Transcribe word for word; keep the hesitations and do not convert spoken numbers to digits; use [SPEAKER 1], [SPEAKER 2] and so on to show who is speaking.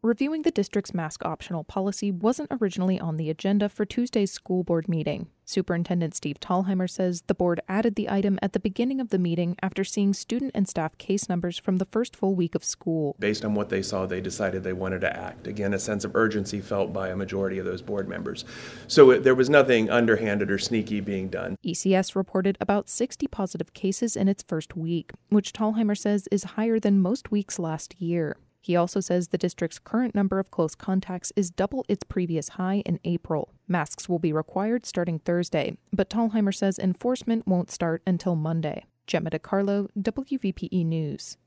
[SPEAKER 1] reviewing the district's mask optional policy wasn't originally on the agenda for Tuesday's school board meeting. Superintendent Steve Thalheimer says the board added the item at the beginning of the meeting after seeing student and staff case numbers from the first full week of school.
[SPEAKER 2] Based on what they saw, they decided they wanted to act. Again, a sense of urgency felt by a majority of those board members. So it, there was nothing underhanded or sneaky being done.
[SPEAKER 1] E C S reported about sixty positive cases in its first week, which Thalheimer says is higher than most weeks last year. He also says the district's current number of close contacts is double its previous high in April. Masks will be required starting Thursday, but Thalheimer says enforcement won't start until Monday. Gemma DiCarlo, W V P E News.